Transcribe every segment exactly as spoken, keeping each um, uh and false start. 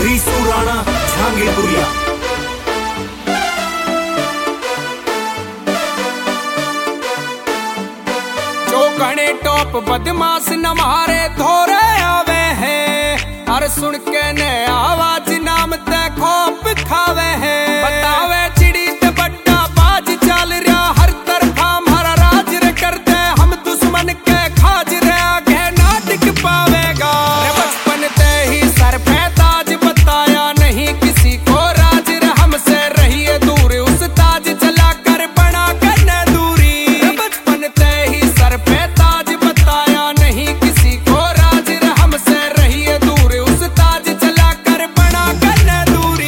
Reissue Rana जहांगीरपुरिया। जो घने top बदमाश न मारे थोरे आवे हैं, और सुन के ने आवाज नाम ते खोप खावे हैं। बतावे चिड़ी ते बड्डा बाज चल रहा हर तरफा हमारा राज रे कर दे, हम दुश्मन के खाज रे आगे नाटक पावेगा। बचपन ते ही सर पे ताज बताया नहीं किसी को राज रे, हमसे रहिए दूर उस ताज चला कर बना करने दूरी। बचपन ते ही सर पे ताज बताया नहीं किसी को राज रे, हमसे रहिए दूर उस ताज चला कर बना करने दूरी।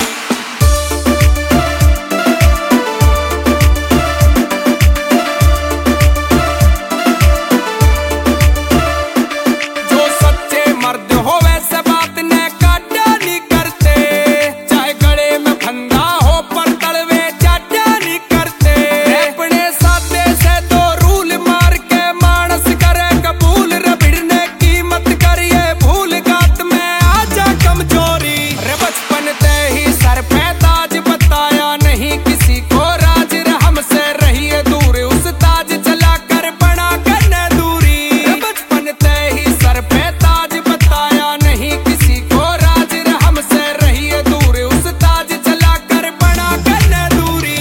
जो सच्चे मर्द हो वैसे बात ने काटा नहीं करते, चाहे गले में फंदा हो पर तलवे चाटा नहीं करते। अपने साथे से दो रूल मार के मानस करे कबूल, रबिड़ने कीमत करिए भूल गात में आजा कमजोरी। रे बचपन ते ही सर पे ताज बताया नहीं किसी को राज रे, हमसे रहिए दूर उस ताज चला कर बना करने दूरी। रे बचपन ते ही सर पे ताज बताया नहीं किसी को राज रे, हमसे रहिए दूर उस ताज चला कर बना करने दूरी।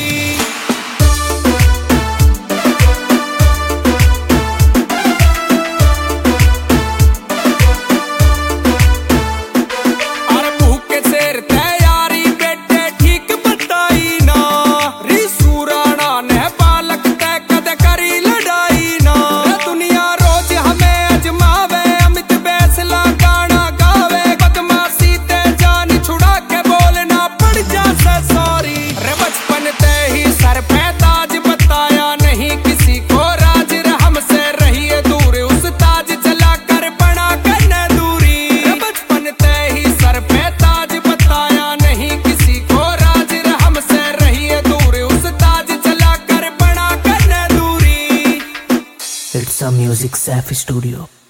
अरे भूखे शेर तैयारी बेटे ठीक बताई ना, रीसू राणा ने बालक तय कद करी लड़ाई ना। दुनिया रोज हमें अजमावे अमित फैसला गाना गावे, बदमाशी ते जान छुड़ा के बोलना पड़ जाता सॉरी। रे बचपन ते ही सर पे ताज बताया नहीं किसी को राज रे, हमसे रहिए दूर उस ताज चला कर बना करने दूरी। रे बचपन ते ही सर पे ताज बताया नहीं किसी को राज रे, हमसे रहिए दूर उस ताज चला कर बना करने दूरी। It's a music safe studio.